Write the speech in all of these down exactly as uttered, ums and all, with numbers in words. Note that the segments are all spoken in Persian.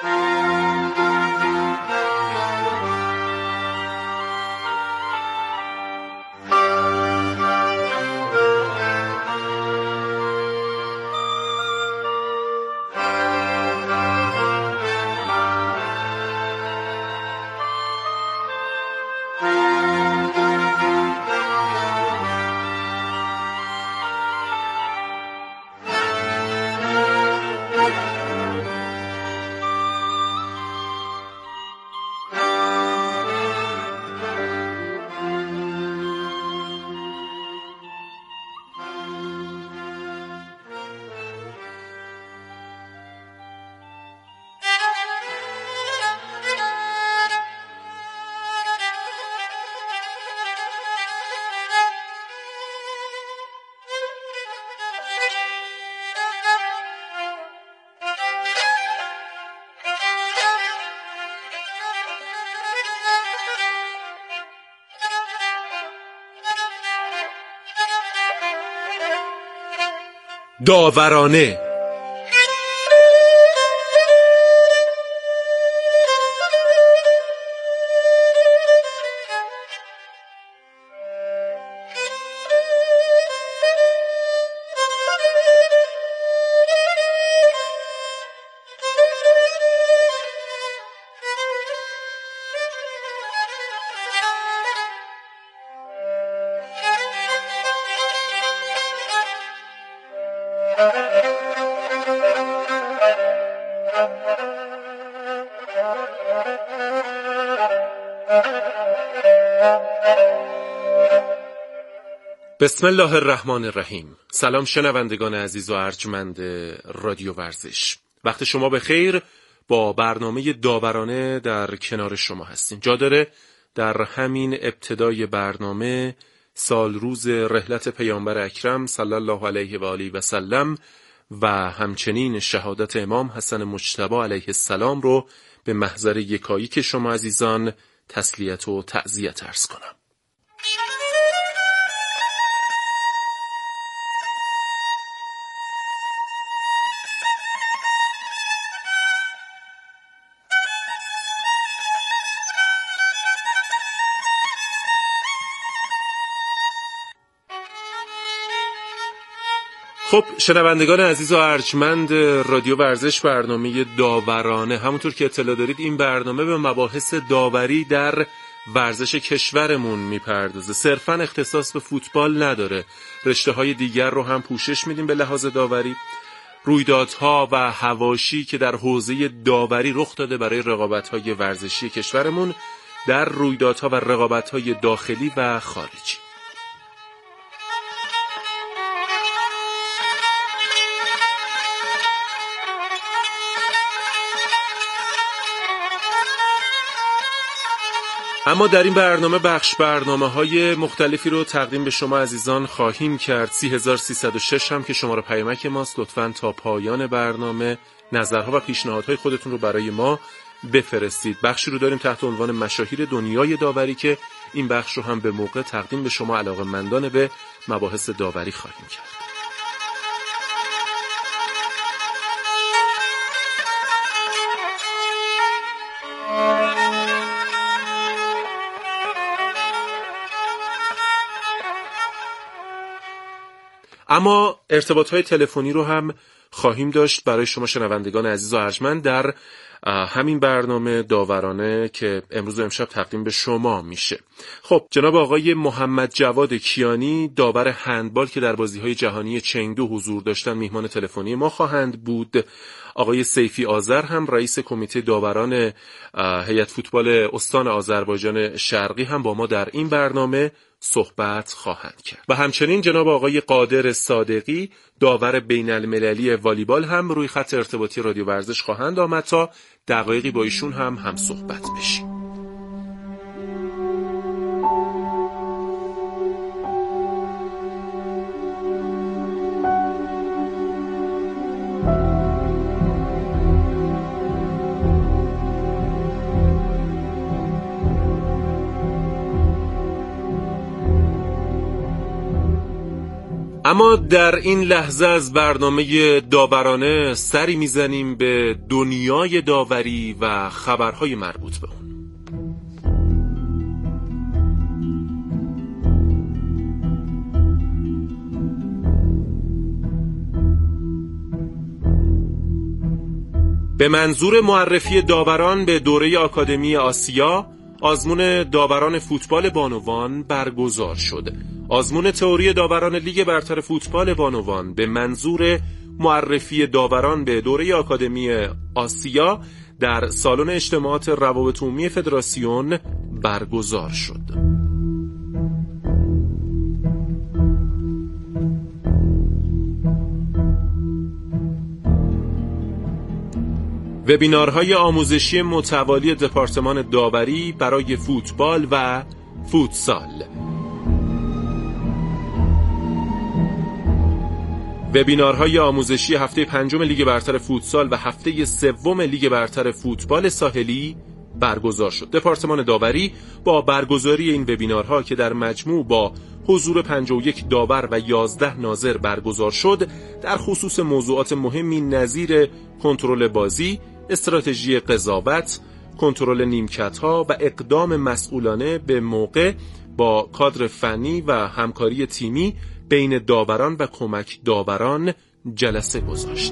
داورانه. بسم الله الرحمن الرحیم. سلام شنوندگان عزیز و ارجمند رادیو ورزش، وقت شما بخیر. با برنامه داورانه در کنار شما هستیم. جا داره در همین ابتدای برنامه سال روز رحلت پیامبر اکرم صلی الله علیه و آله و سلم و همچنین شهادت امام حسن مجتبی علیه السلام رو به محضر یکایی که شما عزیزان تسلیت و تعزیت عرض کنم. خب شنوندگان عزیز و ارجمند رادیو ورزش، برنامه داورانه، همونطور که اطلاع دارید این برنامه به مباحث داوری در ورزش کشورمون میپردازه. صرفاً اختصاص به فوتبال نداره، رشته‌های دیگر رو هم پوشش میدیم به لحاظ داوری. رویدادها و حواشی که در حوزه داوری رخ داده برای رقابت‌های ورزشی کشورمون در رویدادها و رقابت‌های داخلی و خارجی. اما در این برنامه بخش برنامه های مختلفی رو تقدیم به شما عزیزان خواهیم کرد. سی هزار و سیصد و شش هم که شماره پیامک ماست. لطفاً تا پایان برنامه نظرها و پیشنهادهای خودتون رو برای ما بفرستید. بخشی رو داریم تحت عنوان مشاهیر دنیای داوری که این بخش رو هم به موقع تقدیم به شما علاقه‌مندان به مباحث داوری خواهیم کرد. اما ارتباط‌های تلفنی رو هم خواهیم داشت برای شما شنوندگان عزیز و ارجمند در همین برنامه داورانه که امروز و امشب تقدیم به شما میشه. خب جناب آقای محمد جواد کیانی، داور هندبال که در بازی‌های جهانی چنگدو حضور داشتن، میهمان تلفنی ما خواهند بود. آقای سیفی آذر هم رئیس کمیته داوران هیئت فوتبال استان آذربایجان شرقی هم با ما در این برنامه صحبت خواهند کرد. و همچنین جناب آقای قادر صادقی، داور بین المللی والیبال هم روی خط ارتباطی رادیو ورزش خواهند آمد تا دقایقی با ایشون هم هم صحبت بشیم. اما در این لحظه از برنامه داورانه سری میزنیم به دنیای داوری و خبرهای مربوط به اون. به منظور معرفی داوران به دوره آکادمی آسیا، آزمون داوران فوتبال بانوان برگزار شد. آزمون تئوری داوران لیگ برتر فوتبال بانوان به منظور معرفی داوران به دوره آکادمی آسیا در سالن اجتماعات روابط عمومی فدراسیون برگزار شد. وبینارهای آموزشی متوالی دپارتمان داوری برای فوتبال و فوتسال. وبینارهای آموزشی هفته پنجم لیگ برتر فوتسال و هفته سوم لیگ برتر فوتبال ساحلی برگزار شد. دپارتمان داوری با برگزاری این وبینارها که در مجموع با حضور پنجاه و یک داور و یازده ناظر برگزار شد، در خصوص موضوعات مهمی نظیر کنترل بازی، استراتژی قضاوت، کنترل نیمکت‌ها و اقدام مسئولانه به موقع با کادر فنی و همکاری تیمی بین داوران و کمک داوران جلسه گذاشت.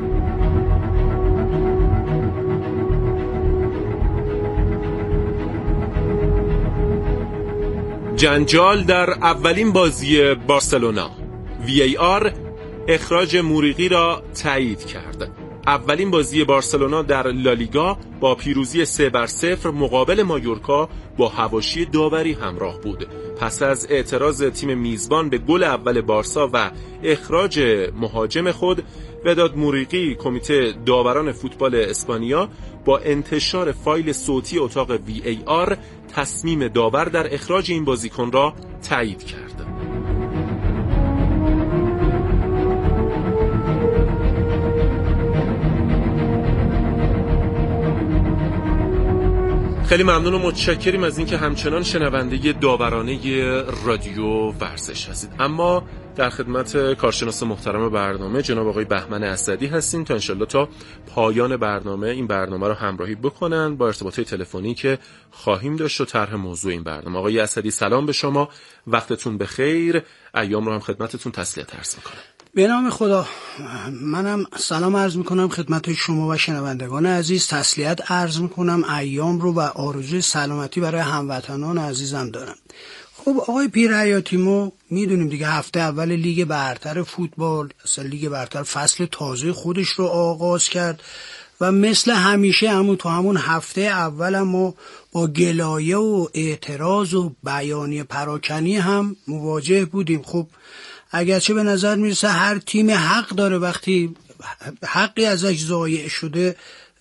جنجال در اولین بازی بارسلونا. وی ای آر اخراج موریقی را تایید کرد. اولین بازی بارسلونا در لالیگا با پیروزی سه بر صفر مقابل مایورکا با حواشی داوری همراه بود. پس از اعتراض تیم میزبان به گل اول بارسا و اخراج مهاجم خود، وداد موریقی کمیته داوران فوتبال اسپانیا با انتشار فایل صوتی اتاق وی ای آر تصمیم داور در اخراج این بازیکن را تایید کرد. خیلی ممنون و متشکریم از اینکه همچنان شنونده داورانه رادیو ورزش هستید. اما در خدمت کارشناس محترم برنامه جناب آقای بهمن اسدی هستیم تا انشالله تا پایان برنامه این برنامه رو همراهی بکنن با ارتباطات تلفنی که خواهیم داشت و طرح موضوع این برنامه. آقای اسدی سلام به شما، وقتتون بخیر، ایام رو هم خدمتتون تسلیت عرض میکنم. به نام خدا، منم سلام عرض میکنم خدمت شما و شنوندگان عزیز، تسلیت عرض میکنم، ایام رو و آرزوی سلامتی برای هموطنان عزیزم دارم. خب آقای پیرحیاتی، ما میدونیم دیگه هفته اول لیگ برتر فوتبال، اصلا لیگ برتر فصل تازه خودش رو آغاز کرد و مثل همیشه همون تو همون هفته اول ما با گلایه و اعتراض و بیانیه پراکنی هم مواجه بودیم. خب اگرچه به نظر میرسه هر تیم حق داره وقتی حقی ازش ضایع شده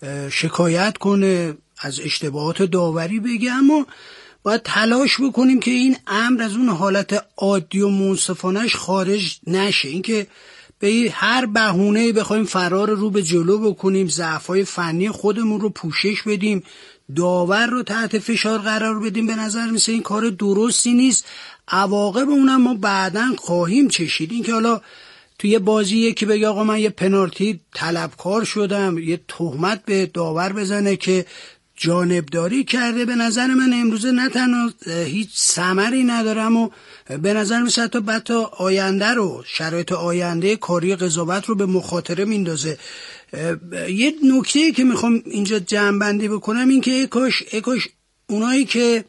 شکایت کنه، از اشتباهات داوری بگه، اما باید تلاش بکنیم که این امر از اون حالت عادی و منصفانه‌اش خارج نشه. اینکه به هر بهونه‌ای بخوایم فرار رو به جلو بکنیم، ضعف‌های فنی خودمون رو پوشش بدیم، داور رو تحت فشار قرار بدیم، به نظر میسه این کار درستی نیست. عواقب اونم ما بعداً خواهیم چشید. این که حالا توی بازیه که بگه آقا من یه پنالتی طلبکار شدم، یه تهمت به داور بزنه که جانبداری کرده، به نظر من امروزه نه تنها هیچ ثمری ندارم و به نظر میسه حتی حتی آینده رو، شرایط آینده کاری قضاوت رو به مخاطره میندازه. یه نکته که میخوام اینجا جمع‌بندی بکنم این که اکاش اکاش اونایی که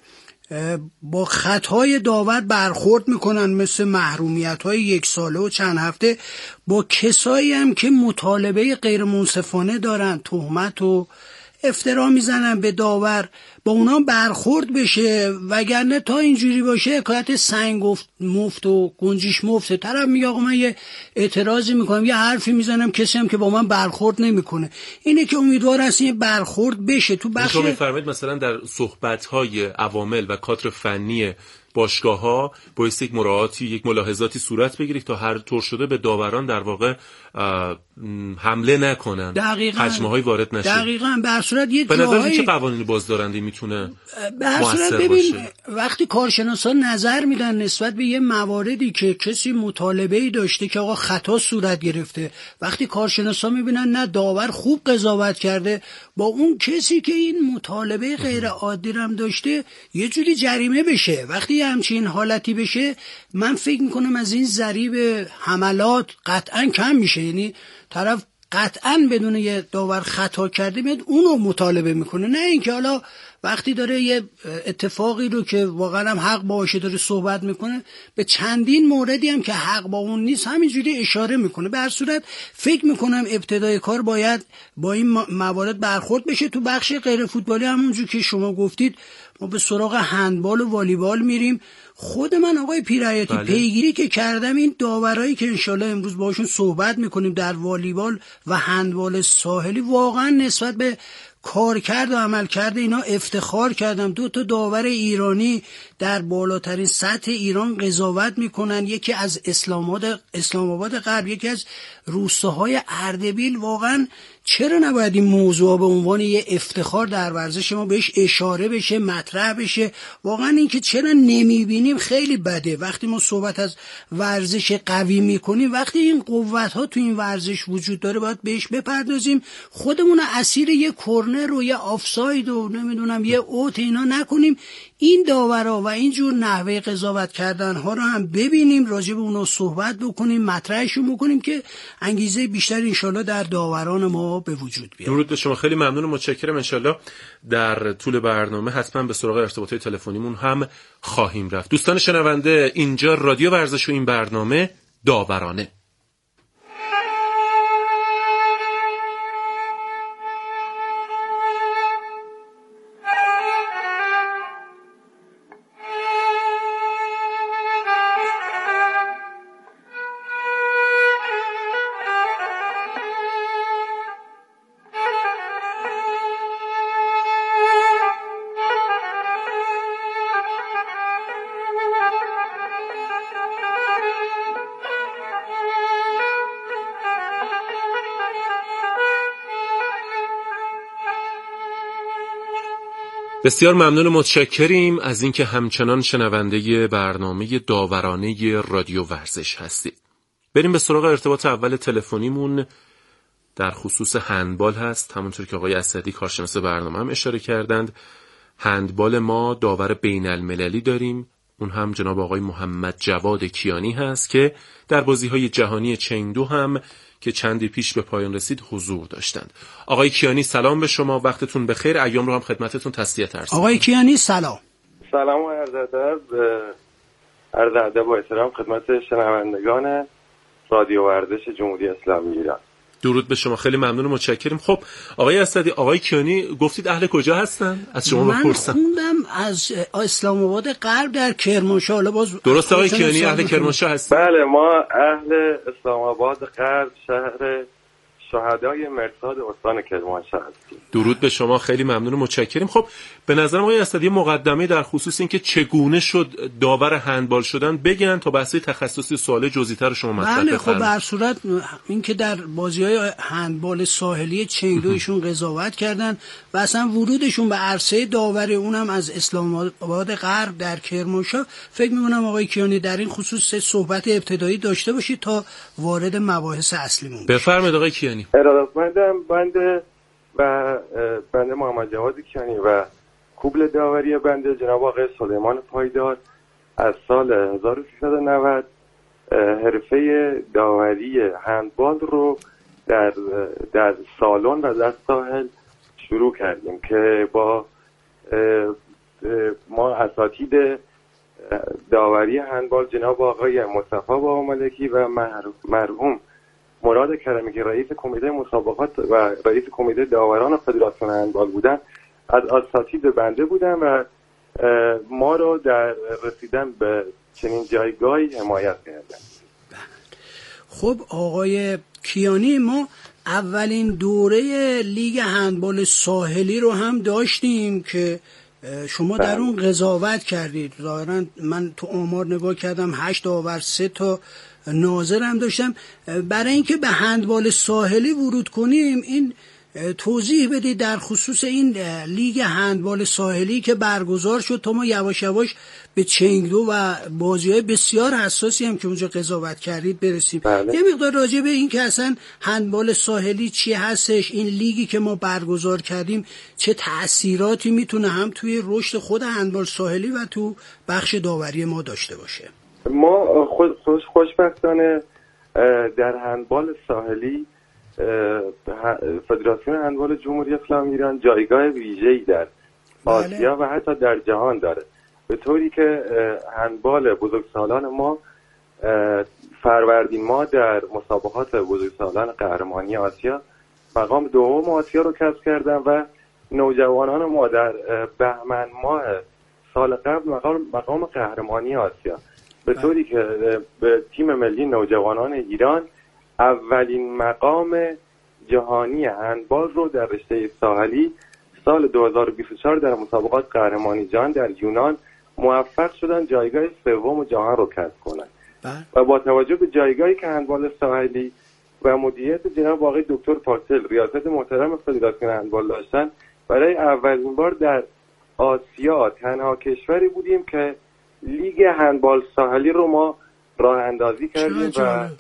با خطای داور برخورد میکنن، مثل محرومیت های یک ساله و چند هفته، با کسایی هم که مطالبه غیر منصفانه دارن، تهمت و افترا میزنن به داور، با اونا برخورد بشه. وگرنه تا اینجوری باشه حکایت سنگ مفت و گنجیش مفته. طرف میگه آقا من یه اعتراضی میکنم، یه حرفی میزنم، کسی هم که با من برخورد نمیکنه. اینه که امیدوار هستیم یه برخورد بشه. تو بخش شما میفرمایید مثلا در صحبت‌های عوامل و کادر فنی باشگاه‌ها باید یک مراعاتی، یک ملاحظاتی صورت بگیره تا هر طور شده به داوران در واقع حمله نکنن، هجمه‌های وارد نشه. دقیقاً. به هر صورت یه به نظر جایی چه قوانینی بازدارنده میتونه به هر صورت ببین باشه؟ وقتی کارشناسان نظر میدن نسبت به یه مواردی که کسی مطالبه‌ای داشته که آقا خطا صورت گرفته، وقتی کارشناسان میبینن نه داور خوب قضاوت کرده، با اون کسی که این مطالبه غیر عادی هم داشته یه جوری جریمه بشه. وقتی همچین حالتی بشه من فکر میکنم از این ضریب حملات قطعا کم میشه. یعنی طرف قطعا بدون یه داور خطا کرده میاد اونو مطالبه میکنه، نه اینکه حالا وقتی داره یه اتفاقی رو که واقعا هم حق باشه داره صحبت میکنه به چندین موردی هم که حق با اون نیست همینجوری اشاره میکنه. به هر صورت فکر میکنم ابتدای کار باید با این موارد برخورد بشه. تو بخش غیر فوتبالی همونجور که شما گفتید ما به سراغ هندبال و والیبال میریم. خود من آقای پیرایتی بله. پیگیری که کردم این داورایی که انشالله امروز باشون صحبت میکنیم در والیبال و هندبال ساحلی واقعا نسبت به کار کرد و عمل کرده اینا افتخار کردم. دو تا داور ایرانی در بالاترین سطح ایران قضاوت میکنن، یکی از اسلام آباد اسلام آباد غرب، یکی از روستاهای اردبیل. واقعا چرا نباید این موضوع به عنوان یه افتخار در ورزش ما بهش اشاره بشه، مطرح بشه؟ واقعا این که چرا نمیبینیم خیلی بده. وقتی ما صحبت از ورزش قوی میکنیم، وقتی این قوت ها تو این ورزش وجود داره باید بهش بپردازیم، خودمون اسیر یه کرنر و یه آفساید و نمیدونم یه اوت اینا نکنیم. این داورا و اینجور نحوه قضاوت کردن ها رو هم ببینیم، راجع به اونها صحبت بکنیم، مطرحشون بکنیم که انگیزه بیشتر انشالله در داوران ما به وجود بیاد. درود به شما، خیلی ممنون و متشکرم. انشالله در طول برنامه حتما به سراغ ارتباطات تلفنیمون هم خواهیم رفت. دوستان شنونده، اینجا رادیو ورزش و این برنامه داورانه. بسیار ممنون و متشکریم از اینکه همچنان شنونده برنامه داورانه رادیو ورزش هستید. بریم به سراغ ارتباط اول تلفنیمون در خصوص هندبال هست. همونطور که آقای اسدی کارشناس برنامه هم اشاره کردند، هندبال ما داور بین المللی داریم، اون هم جناب آقای محمد جواد کیانی هست که در بازی‌های جهانی چنگدو هم که چندی پیش به پایان رسید حضور داشتند. آقای کیانی سلام به شما، وقتتون بخیر. ایام رو هم خدمتتون تسلیت عرض می‌کنم. آقای کیانی سلام. سلام و عرض ادب عرض ادب و احترام خدمت شنوندگان رادیو ورزش جمهوری اسلامی ایران. درود به شما، خیلی ممنون و متشکرم. خب آقای اسدی، آقای کیانی گفتید اهل کجا هستن؟ از شما بپرسم. من خوندم از اسلام آباد غرب در کرمانشاه. حالا باز درست آقای کیانی اهل کرمانشاه هستید؟ بله، ما اهل اسلام آباد غرب، شهر شهدای مرصاد استان کرمانشاه هستیم. درود به شما، خیلی ممنون و متشکرم. خب به نظرم آقای اسدی مقدمه در خصوص اینکه چگونه شد داور هندبال شدن بگن تا بحث تخصصی سوال جزئی‌تر شما مطرح کنید. بله، خب به هر صورت اینکه در بازی‌های هندبال ساحلی چنگدویشون قضاوت کردن و اصلا ورودشون به عرصه داوری اونم از اسلام آباد غرب در کرمانشاه، فکر می‌کنم آقای کیانی در این خصوص صحبت ابتدایی داشته باشید تا وارد مباحث اصلیمون بشیم. بفرمایید آقای کیانی. ارادتمندم. بنده و بنده محمد جواد کیانی و کوبل داوری بنده جناب آقای سلیمان پایدار از سال هزار و سیصد و نود حرفه داوری هندبال رو در در سالن و در ساحل شروع کردیم که با ما اساتید داوری هندبال جناب آقای مصطفی باباملکی و مرحوم مراد کرمی که رئیس کمیته مسابقات و رئیس کمیته داوران فدراسیون هندبال بودن، از اساتید بنده بودن و ما رو در رسیدن به چنین جایگاهی حمایت کردن. خب آقای کیانی، ما اولین دوره لیگ هندبال ساحلی رو هم داشتیم که شما در اون قضاوت کردید. ظاهرا من تو آمار نگاه کردم هشت داور، سه تا ناظر هم داشتم. برای اینکه به هندبال ساحلی ورود کنیم این توضیح بدید در خصوص این لیگ هندبال ساحلی که برگزار شد تا ما یواش یواش به چنگدو و بازی‌های بسیار حساسی هم که اونجا قضاوت کردید برسیم. بله. یه مقدار راجع به این که اصلا هندبال ساحلی چی هستش، این لیگی که ما برگزار کردیم چه تأثیراتی میتونه هم توی رشد خود هندبال ساحلی و تو بخش داوری ما داشته باشه. ما خود خوش خوشبختانه در هندبال ساحلی فدراسیون هندبال جمهوری اسلامی ایران جایگاه ویژه‌ای در آسیا و حتی در جهان داره، به طوری که هندبال بزرگسالان ما فروردین ما در مسابقات بزرگسالان قهرمانی آسیا مقام دوم آسیا رو کسب کردن و نوجوانان ما در بهمن ماه سال قبل مقام مقام قهرمانی آسیا، به طوری که به تیم ملی نوجوانان ایران اولین مقام جهانی هندبال رو در رشته ساحلی سال دو هزار و بیست و چهار در مسابقات قهرمانی جهان در یونان موفق شدن جایگاه سوم جهان رو کسب کنند. و با توجه به جایگاهی که هندبال ساحلی و مدیریت جناب آقای دکتر پاتل ریاست محترم فدراسیون هندبال داشتن، برای اولین بار در آسیا تنها کشوری بودیم که لیگ هندبال ساحلی رو ما راه اندازی کردیم و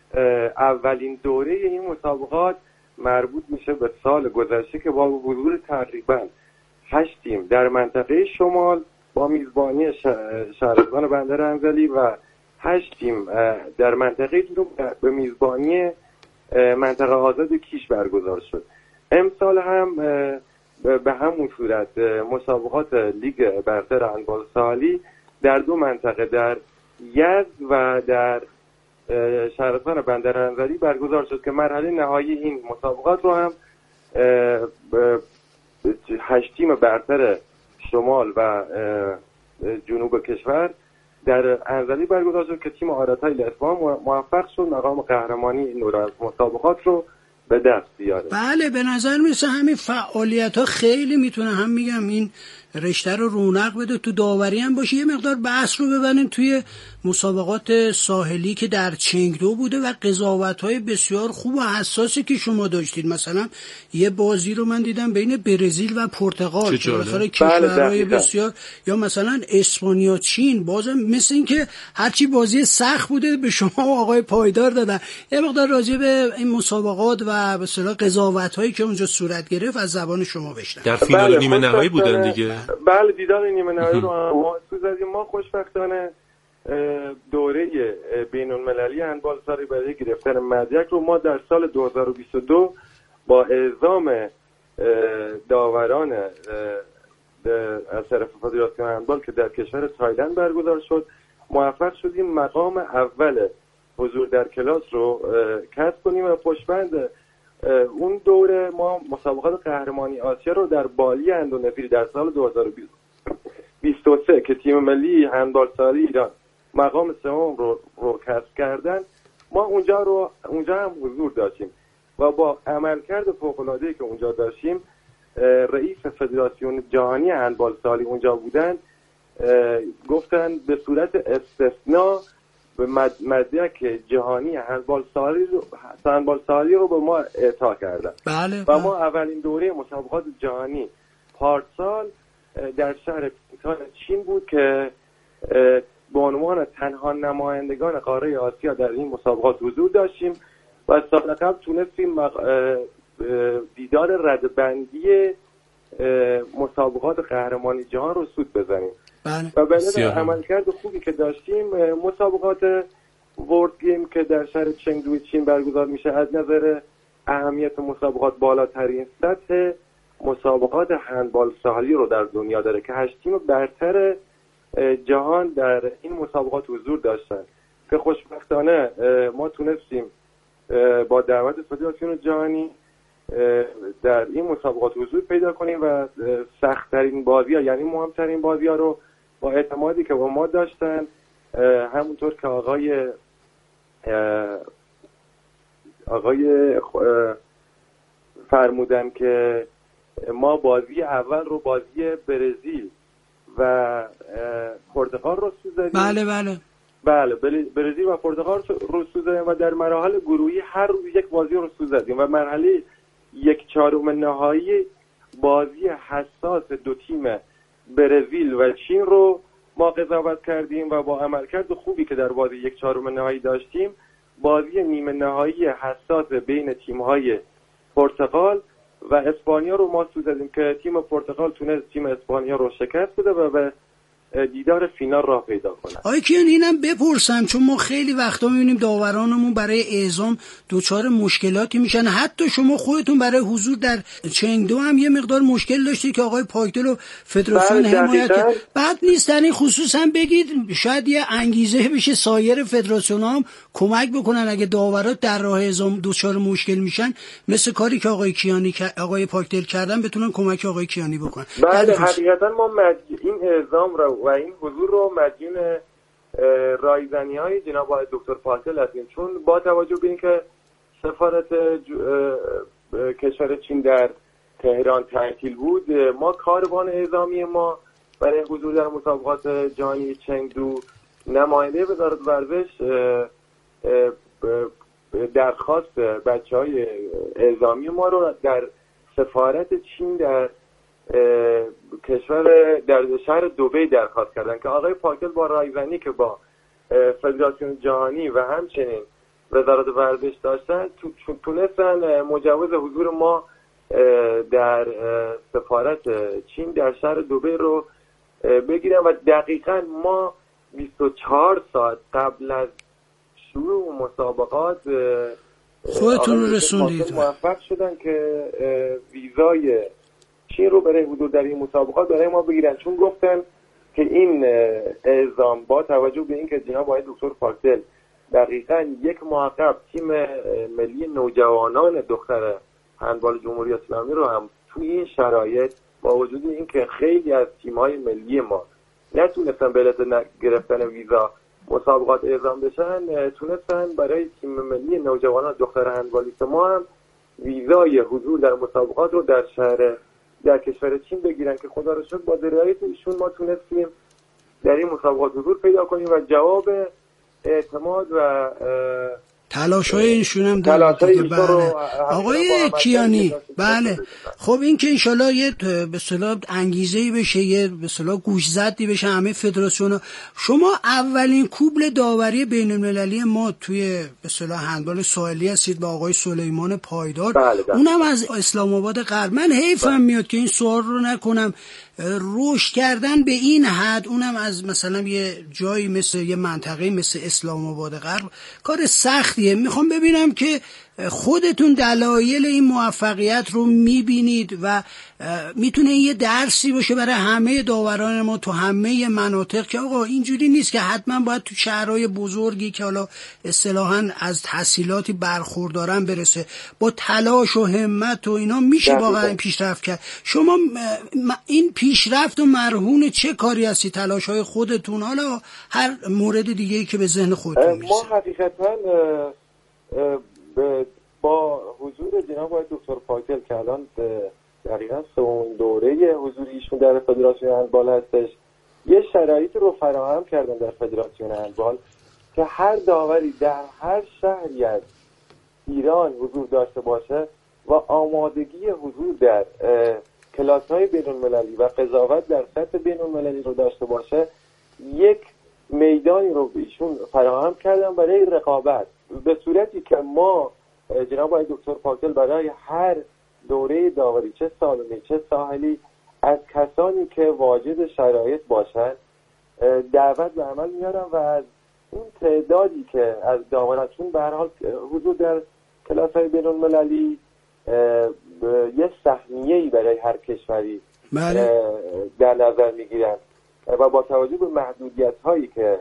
اولین دوره این مسابقات مربوط میشه به سال گذشته که با حضور تقریبا هشت تیم در منطقه شمال با میزبانی شهرستان بندر انزلی و هشت تیم در منطقه جنوب به میزبانی منطقه آزاد کیش برگزار شد. امسال هم به همون صورت مسابقات لیگ برتر هندبال ساحلی در دو منطقه در یزد و در شهرستان بندر انزلی برگزار شد که مرحله نهایی این مسابقات رو هم هشت تیم برتر شمال و جنوب کشور در انزلی برگزار شد که تیم آراتای اصفهان موفق شد مقام قهرمانی این دوره از مسابقات رو به دست بیاره. بله، به نظر میرسه همین فعالیت ها خیلی میتونه، هم میگم این رشته رو رونق بده، تو داوری هم باشه. یه مقدار بحث رو ببریم توی مسابقات ساحلی که در چنگدو بوده و قضاوت‌های بسیار خوب و حساسی که شما داشتید. مثلا یه بازی رو من دیدم بین برزیل و پرتغال که بالاخره کشورهای بسیار، یا مثلا اسپانیا چین، بازم مثل این که هرچی بازی سخت بوده به شما آقای پایدار دادن. یه مقدار راجع به این مسابقات و به اصطلاح قضاوت‌هایی که اونجا صورت گرفت از زبان شما بشنویم. در فینال بله، نیمه نهایی بودن دیگه. بله، دیدار نیمه نهایی رو ما سوزدیم. ما خوشبختانه دوره بین المللی هندبال ساحلی برای گرفتن مدرک رو ما در سال دو هزار و بیست و دو با اعزام داوران از طرف فدراسیون هندبال که در کشور تایلند برگزار شد موفق شدیم مقام اول حضور در کلاس رو کسب کنیم و پشتبند اون دوره ما مسابقات قهرمانی آسیا رو در بالی اندونزی در سال دو هزار و بیست و سه که تیم ملی هندبال ساحلی ایران مقام سوم رو رو کسب کردن، ما اونجا رو اونجا هم حضور داشتیم و با عملکرد فوق‌العاده‌ای که اونجا داشتیم رئیس فدراسیون جهانی هندبال ساحلی اونجا بودن، گفتن به صورت استثناء به مدرک جهانی هندبال ساحلی رو هندبال ساحلی رو به ما اعطا کردن. بله، و ما اولین دوره مسابقات جهانی پارسال در شهر پکن چین بود که به عنوان تنها نمایندگان قاره آسیا در این مسابقات حضور داشتیم و سال قبل تونستیم دیدار ردبندی مسابقات قهرمانی جهان رو سود بزنیم. بله. و به دلیل عملکرد خوبی که داشتیم مسابقات ورد گیم که در شهر چنگدو چین برگزار میشه از نظر اهمیت مسابقات بالاترین سطح مسابقات هندبال ساحلی رو در دنیا داره که هشت تیم برتر جهان در این مسابقات حضور داشتن که خوشبختانه ما تونستیم با دعوت فدراسیون جهانی در این مسابقات حضور پیدا کنیم و سخت‌ترین بازی‌ها یعنی مهمترین بازی‌ها رو با اعتمادی که با ما داشتن، همونطور که آقای آقای فرمودن که ما بازی اول رو بازی برزیل و پرتغال رو سوزدیم. بله بله بله برزیل و پرتغال رو سوزدیم و در مراحل گروهی هر روز یک بازی رو سوزدیم و مرحله یک چهارم نهایی بازی حساس دو تیم برزیل و چین رو ما قضاوت کردیم و با عملکرد خوبی که در بازی یک چهارم نهایی داشتیم بازی نیمه نهایی حساس بین تیم‌های پرتغال و اسپانیا رو ما سوزدیم که تیم پرتغال تونست تیم اسپانیا رو شکست بده و به دیدار فینال راه پیدا کنه. آقای کیانی اینم بپرسم، چون ما خیلی وقتا میبینیم داورانمون برای اعزام دوچار مشکلاتی میشن، حتی شما خودتون برای حضور در چنگدو هم یه مقدار مشکل داشتید که آقای پاکدل و فدراسیون حمایت کرد. بعد نیست در این خصوص هم بگید شاید یه انگیزه بشه سایر فدراسیون‌ها هم کمک بکنن اگه داورات در راه اعزام دوچار مشکل میشن، مثل کاری که آقای کیانی آقای پاکدل کردن بتونن کمک آقای کیانی بکنن. بله حقیقتا ما مج... این اعزام رو و این حضور رو مدیون رایزنی های جناب آقای دکتر پاکدل هستیم، چون با توجه به اینکه سفارت کشور چین در تهران تعطیل بود، ما کاروان اعزامی ما برای حضور در مسابقات جهانی چنگدو نماینده وزارت ورزش درخواست بچهای اعزامی ما رو در سفارت چین در کشور در شهر دبی درخواست کردن که آقای پاکدل با رایزنی که با فدراسیون جهانی و همچنین وزارت ورزش داشتن تونستن مجوز حضور ما در سفارت چین در شهر دبی رو بگیرن و دقیقاً ما بیست و چهار ساعت قبل از شروع مسابقات خودتون رو رسوندید، موفق شدن که ویزای چین رو برای حضور در این مسابقات برای ما بگیرن، چون گفتن که این اعزام با توجه به اینکه جناب آقای دکتر پاکدل دقیقاً یک ماه قبل تیم ملی نوجوانان دختر هندبال جمهوری اسلامی رو هم توی این شرایط با وجود اینکه خیلی از تیم‌های ملی ما نتونستن به علت گرفتن ویزا مسابقات اعزام بشن، تونستن برای تیم ملی نوجوانان دختر هندبالیست ما هم ویزای حضور در مسابقات رو در شهر در کشور چین بگیرن که خدا رو شکر با درایت ایشون ما تونستیم در این مسابقات حضور پیدا کنیم و جواب اعتماد و تلاش‌های ایشون هم دارد دیگه. بله آقای کیانی، بله خب این که انشالله یه به اصطلاح انگیزه‌ای بشه، یه به اصطلاح گوشزدی بشه همه فدراسیون‌ها. شما اولین کوبل داوری بین‌المللی ما توی به اصطلاح هندبال ساحلی هستید با آقای سلیمان پایدار. بله بله. اونم از اسلام آباد غرب. من حیفم میاد که این سوال رو نکنم، رشد کردن به این حد، اونم از مثلا یه جایی مثل یه منطقه مثل اسلام آباد غرب کار سختیه. میخوام ببینم که خودتون دلایل این موفقیت رو میبینید و میتونه یه درسی باشه برای همه داوران ما تو همه مناطق که آقا اینجوری نیست که حتما باید تو شهرهای بزرگی که حالا اصطلاحاً از تحصیلاتی برخوردارن برسه، با تلاش و همت و اینا میشه واقعا پیشرفت کرد. شما این پیشرفت و مرهون چه کاری هستی؟ تلاش‌های خودتون، حالا هر مورد دیگه‌ای که به ذهن خودتون میرسه. ما حقیقتاً با حضور جناب آقای دکتر پاکدل که الان دقیقاً سومین دوره حضور ایشون در فدراسیون هندبال هستش، یه شرایط رو فراهم کردن در فدراسیون هندبال که هر داوری در هر شهری از ایران حضور داشته باشه و آمادگی حضور در کلاس‌های بین‌المللی و قضاوت در سطح بین‌المللی رو داشته باشه، یک میدانی رو به ایشون فراهم کردن برای رقابت، به صورتی که ما جناب آقای دکتر پاکدل برای هر دوره داوری چه سالمی چه ساحلی از کسانی که واجد شرایط باشن دعوت به عمل میارن و از اون تعدادی که از داوراتون به هر حال حضور در کلاس‌های بین‌المللی یه سهمیه‌ای برای هر کشوری بله. در نظر میگیرن و با توجه به محدودیت‌هایی که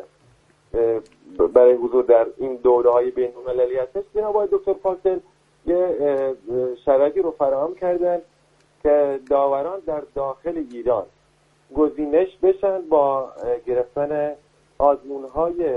برای حضور در این دوره‌های بین‌المللی هستش، جناب آقای دکتر پاکدل یه شرایطی رو فراهم کردن که داوران در داخل ایران گزینش بشن با گرفتن آزمون‌های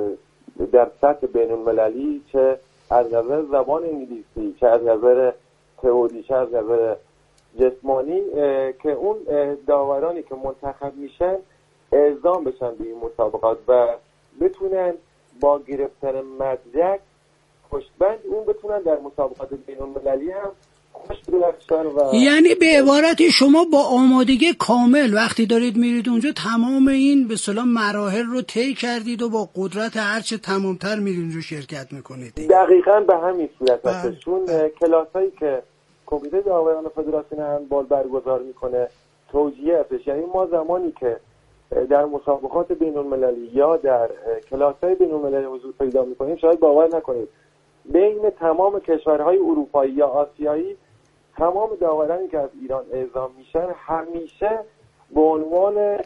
در سطح بین‌المللی، چه از نظر زبان انگلیسی چه از نظر تئوریش از نظر جسمانی که اون داورانی که منتخب میشن اعزام بشن به این مسابقات و بتونن با گرفتن مدرک پشتبند اون بتونن در مسابقات بین‌المللی هم خوش بدرخشن. و یعنی به عبارت شما با آمادگی کامل وقتی دارید میرید اونجا تمام این به اصطلاح مراحل رو طی کردید و با قدرت هرچه تمامتر میرید اونجا شرکت میکنید. دقیقاً به همین صورت هست. چون کلاسایی که کمیته داوران فدراسیون هندبال برگزار میکنه توجیه هستش، یعنی ما زمانی که در مسابقات بین‌المللی یا در کلاس‌های بین‌المللی حضور پیدا میکنیم شاید باور نکنید بین تمام کشورهای اروپایی یا آسیایی تمام داورانی که از ایران اعزام میشن همیشه به عنوان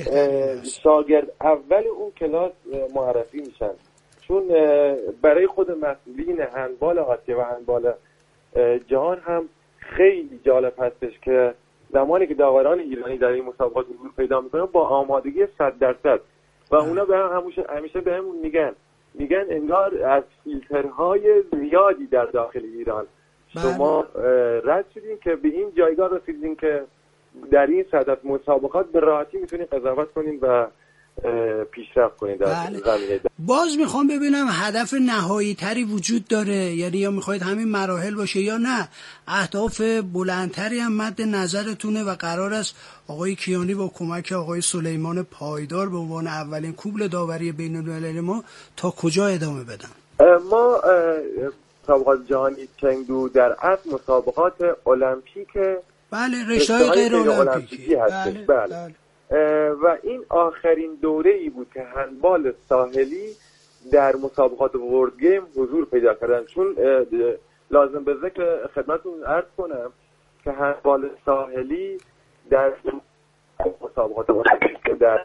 شاگرد اول اون کلاس معرفی میشن، چون برای خود مسئولین هندبال آسیا و هندبال جهان هم خیلی جالب هستش که زمانی که داوران ایرانی در این مسابقات حضور پیدا میکنن با آمادگی صد درصد و اونا به هم همیشه بهمون میگن میگن انگار از فیلترهای زیادی در داخل ایران شما رد شدین که به این جایگاه رسیدین که در این سطح مسابقات به راحتی میتونین قضاوت کنین و پیشرفت کنین در زمینه. باز میخوام ببینم هدف نهایی تری وجود داره، یعنی یا میخواید همین مراحل باشه یا نه اهداف بلندتری هم مد نظرتونه و قرار است آقای کیانی با کمک آقای سلیمان پایدار به عنوان اولین کوبل داوری بین‌المللی ما تا کجا ادامه بدن؟ ما مسابقات جهانی چنگدو در اصل مسابقات المپیک بله رشته‌های غیر المپیکی هستش. بله, بله. بله. و این آخرین دوره ای بود که هندبال ساحلی در مسابقات ورلد گیم حضور پیدا کردن، چون لازم به ذکر خدمتتون عرض کنم که هندبال ساحلی در مسابقات المپیک در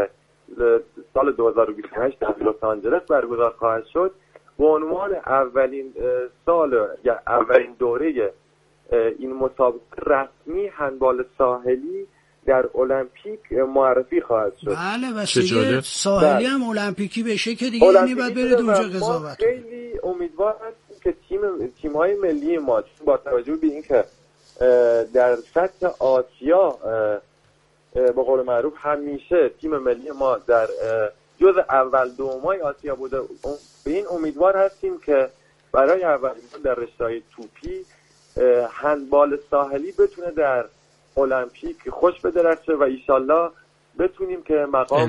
سال دو هزار و بیست و هشت در لس آنجلس برگزار خواهد شد به عنوان اولین سال یا اولین دوره این مسابقه رسمی هندبال ساحلی در المپیک معرفی خواهد شد. بله و دیگه ساحلی هم المپیکی بشه که دیگه یعنی باید برید اونجا قضاوت. خیلی امیدوار هستیم که تیم تیم‌های ملی ما با توجه به اینکه در سطح آسیا به قول معروف همیشه تیم ملی ما در جز اول دومای آسیا بوده، به این امیدوار هستیم که برای اولین بار در رشته‌های توپی هندبال ساحلی بتونه در المپیک خوش بدرخشه و ایشالله بتونیم که مقام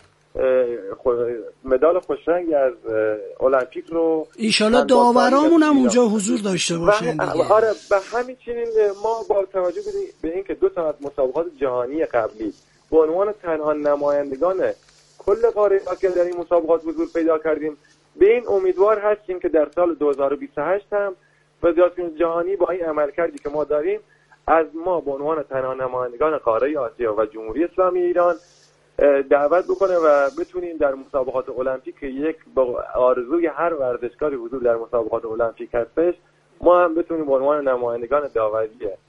مدال خوشرنگ از المپیک رو ایشالله داورامون هم اونجا حضور داشته باشن. آره به همین چنین ما با توجه به اینکه دو تا از مسابقات جهانی قبلی به عنوان تنها نمایندگان کل قاره آسیا در این مسابقات حضور پیدا کردیم، به این امیدوار هستیم که در سال دو هزار و بیست و هشت هم فدراسیون جهانی با این عملکردی که ما داریم از ما به عنوان تنها نمایندگان قاره آسیا و جمهوری اسلامی ایران دعوت بکنه و بتونیم در مسابقات المپیک که یک آرزوی هر ورزشکاری حضور در مسابقات المپیک هستش، ما هم بتونیم به عنوان نمایندگان داوری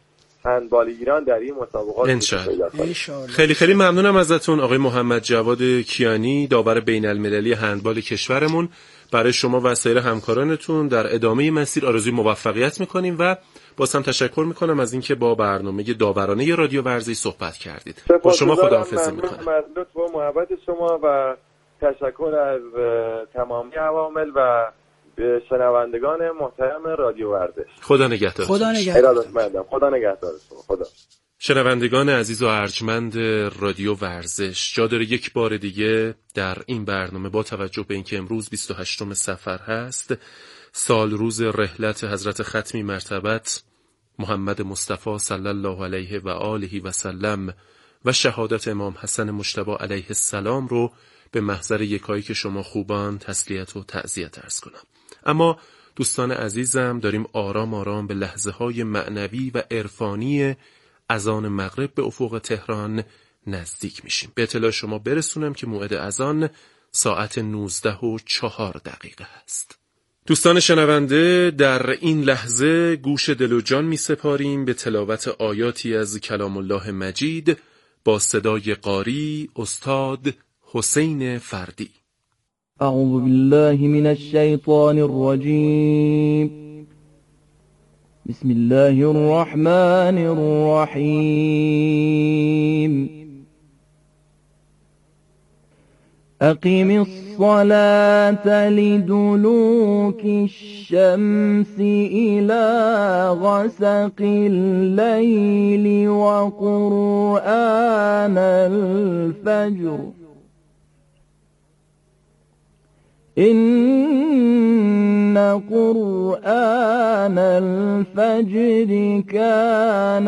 هندبال ایران در این مسابقات انشالله. خیلی خیلی ممنونم ازتون آقای محمد جواد کیانی، داور بین المللی هندبال کشورمون. برای شما و سایر همکارانتون در ادامه مسیر آرزوی موفقیت میکنیم و باز هم تشکر میکنم از اینکه با برنامه داورانه رادیو ورزش صحبت کردید. با شما خداحافظی میکنم. ممنون از لطف و محبت شما و تشکر از تمامی عوامل و شنوندگان محترم رادیو ورزش. خدا نگهدار. خدا نگهدار. خدا نگهدار شما. خدا. شنوندگان عزیز و ارجمند رادیو ورزش، جا داره یک بار دیگه در این برنامه با توجه به اینکه امروز بیست و هشتم صفر هست، سال روز رحلت حضرت ختمی مرتبت محمد مصطفی صلی الله علیه و آله و سلم و شهادت امام حسن مجتبی علیه السلام رو به محضر یکایی که شما خوبان تسلیت و تعزیت عرض کنم. اما دوستان عزیزم، داریم آرام آرام به لحظه های معنوی و عرفانی اذان مغرب به افق تهران نزدیک میشیم. به اطلاع شما برسونم که موعد اذان ساعت نوزده و چهار دقیقه هست. دوستان شنونده، در این لحظه گوش دل و جان می سپاریم به تلاوت آیاتی از کلام الله مجید با صدای قاری استاد حسین فردی. اعوذ بالله من الشیطان الرجیم. بسم الله الرحمن الرحيم أقم الصلاة لدلوك الشمس إلى غسق الليل وقرآن الفجر إن قرآن الفجر كان